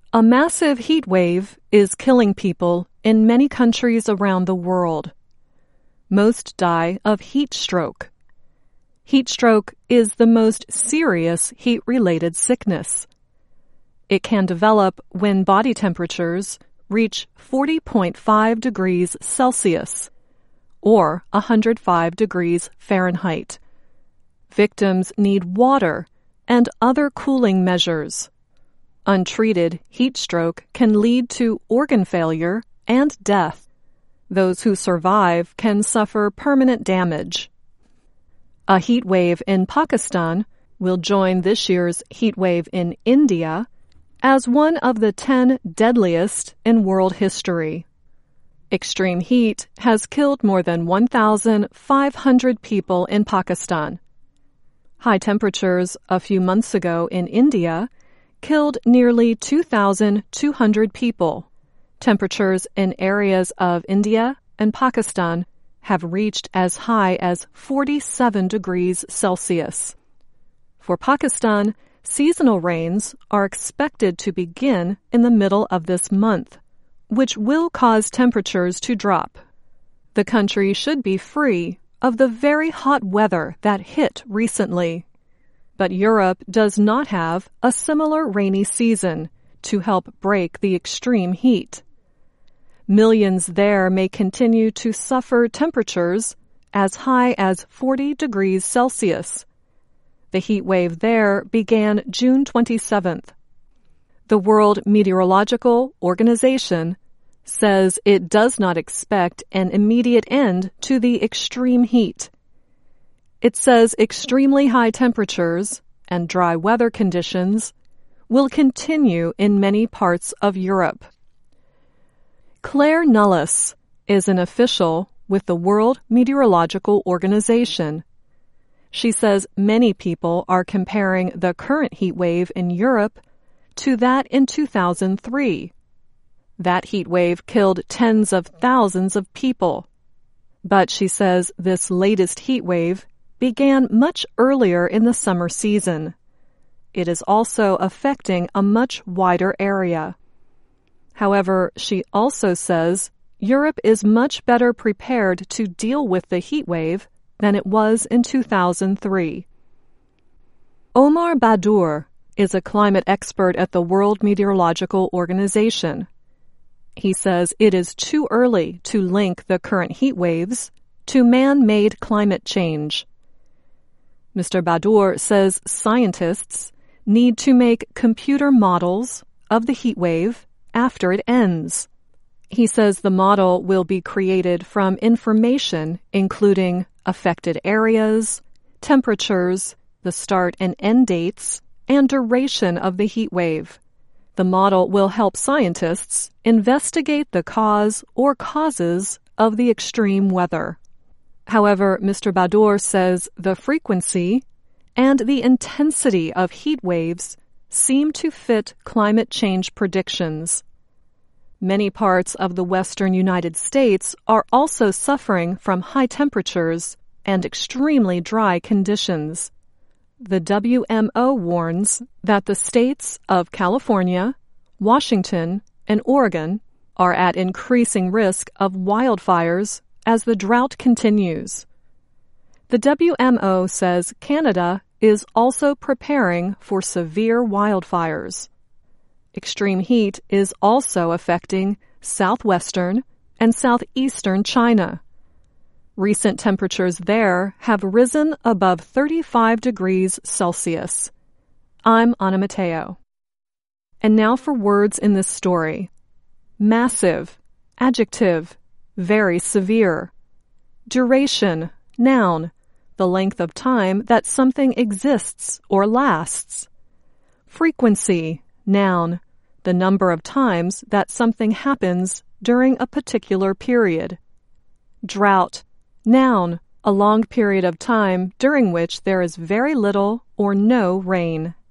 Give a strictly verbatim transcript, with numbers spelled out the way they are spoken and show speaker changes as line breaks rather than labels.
A massive heat wave is killing people in many countries around the world. Most die of heat stroke. Heat stroke is the most serious heat-related sickness. It can develop when body temperatures reach forty point five degrees Celsius or one hundred five degrees Fahrenheit. Victims need water and other cooling measures. Untreated heat stroke can lead to organ failure and death. Those who survive can suffer permanent damage. A heat wave in Pakistan will join this year's heat wave in India as one of the ten deadliest in world history. Extreme heat has killed more than one thousand five hundred people in Pakistan. High temperatures a few months ago in India killed nearly two thousand two hundred people. Temperatures in areas of India and Pakistan have reached as high as forty-seven degrees Celsius. For Pakistan, seasonal rains are expected to begin in the middle of this month, which will cause temperatures to drop. The country should be free of the very hot weather that hit recently. But Europe does not have a similar rainy season to help break the extreme heat. Millions there may continue to suffer temperatures as high as forty degrees Celsius. The heat wave there began June twenty-seventh. The World Meteorological Organization says it does not expect an immediate end to the extreme heat. It says extremely high temperatures and dry weather conditions will continue in many parts of Europe. Claire Nullis is an official with the World Meteorological Organization. She says many people are comparing the current heat wave in Europe to that in two thousand three. That heat wave killed tens of thousands of people. But she says this latest heat wave began much earlier in the summer season. It is also affecting a much wider area. However, she also says Europe is much better prepared to deal with the heat wave than it was in two thousand three. Omar Badur is a climate expert at the World Meteorological Organization. He says it is too early to link the current heat waves to man-made climate change. Mister Badur says scientists need to make computer models of the heat wave after it ends. He says the model will be created from information including affected areas, temperatures, the start and end dates, and duration of the heat wave. The model will help scientists investigate the cause or causes of the extreme weather. However, Mister Badur says the frequency and the intensity of heat waves seem to fit climate change predictions. Many parts of the western United States are also suffering from high temperatures and extremely dry conditions. The W M O warns that the states of California, Washington, and Oregon are at increasing risk of wildfires as the drought continues. The W M O says Canada is also preparing for severe wildfires. Extreme heat is also affecting southwestern and southeastern China. Recent temperatures there have risen above thirty-five degrees Celsius. I'm Anna Mateo. And now for words in this story. Massive, adjective, very severe. Duration, noun, the length of time that something exists or lasts. Frequency, noun, the number of times that something happens during a particular period. Drought, noun, a long period of time during which there is very little or no rain.